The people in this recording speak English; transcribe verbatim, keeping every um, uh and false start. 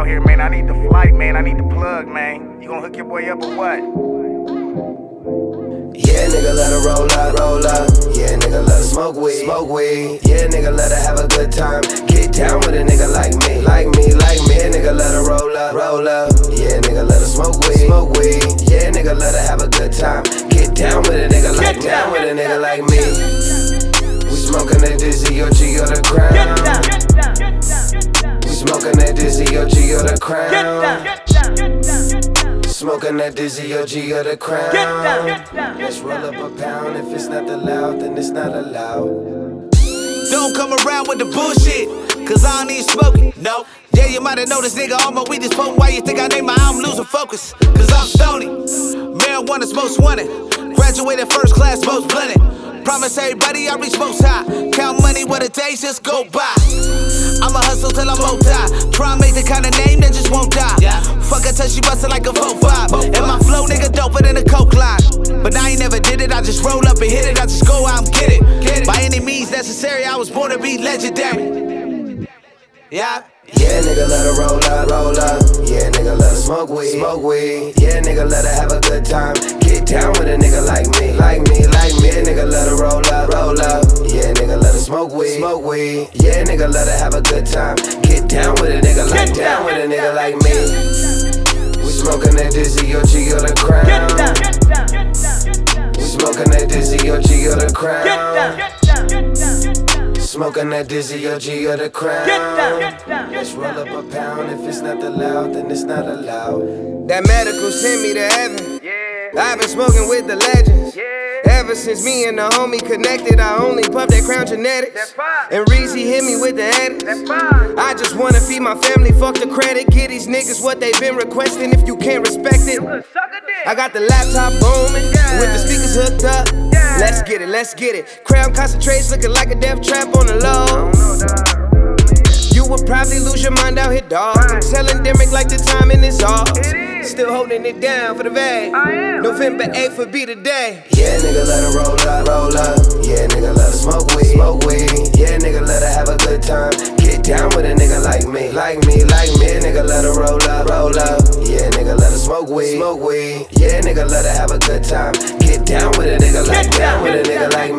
out here, man. I need the flight, man. I need the plug, man. You gonna hook your boy up or what? Yeah, nigga, let her roll up, roll up. Yeah, nigga, let her smoke weed, smoke weed. Yeah, nigga, let her have a good time. Get down with a nigga like me, like me, like me. Yeah, nigga, let her roll up, roll up. Yeah, nigga, let her smoke weed, smoke weed. Yeah, nigga, let her have a good time. Get down with a nigga like, down with a nigga like me. We smoking that Dizzy, O G or the crown. We smoking that Dizzy, O G or the crown. Smoking that Dizzy, O G or the crown. Let's roll up a pound. If it's not allowed, then it's not allowed. Don't come around with the bullshit, cause I don't need smoking, no. Yeah, you might have noticed, nigga, all my weed is potent. Why you think I named my album Losing Focus? Cause I'm stony. Marijuana's most wanted. Graduated first class, most blended. Promise everybody I reach most high. Count money where the days just go by. I'ma hustle till I'm multi. Try and make the kind of name that just won't die. Fuck her till she bustin' like a four five. And my flow, nigga, doper than a coke line. But I ain't never did it, I just roll up and hit it. I just go out and get it. By any means necessary, I was born to be legendary. Yeah. Yeah, nigga, let her roll up, roll up. Yeah, nigga, let her smoke weed, smoke weed. Yeah, nigga, let her have a good time. Get down with a nigga like me, like me, like me. Yeah, nigga, let her roll up, roll up. Yeah, nigga, let her smoke weed, smoke weed. Yeah, nigga, let her have a good time. Get down with a nigga like, down with a nigga like me. We smoking that Dizzy, O G or the crown. We smoking that Dizzy, O G or the crown. Smoking that Dizzy, O G or the crown. Let's roll up a pound. If it's not allowed, then it's not allowed. That medical sent me to heaven. Yeah. I've been smoking with the legends. Yeah. Ever since me and the homie connected, I only puff that Crown Genetics. That's fine. And Reezy hit me with the edits. That's fine. I just wanna feed my family, fuck the credit. Get these niggas what they been requesting. If you can't respect it, Suck a dick. I got the laptop booming, Yeah. with the speakers hooked up. Yeah. Let's get it, let's get it. Crown concentrates looking like a death trap on the low. You would probably lose your mind out here, dawg. I'm telling Derek like the timing is off. Still holding it down for the bag. November eighth would be the day. Yeah, nigga, let her roll up, roll up. Yeah, nigga, let her smoke weed, smoke weed. Yeah, nigga, let her have a good time. Get down with a nigga like me, like me, like me. Yeah, nigga, let her roll up, roll up. Yeah, nigga, let her smoke weed, smoke weed. Yeah, nigga, let her have a good time. Get down with a nigga like, down with a nigga like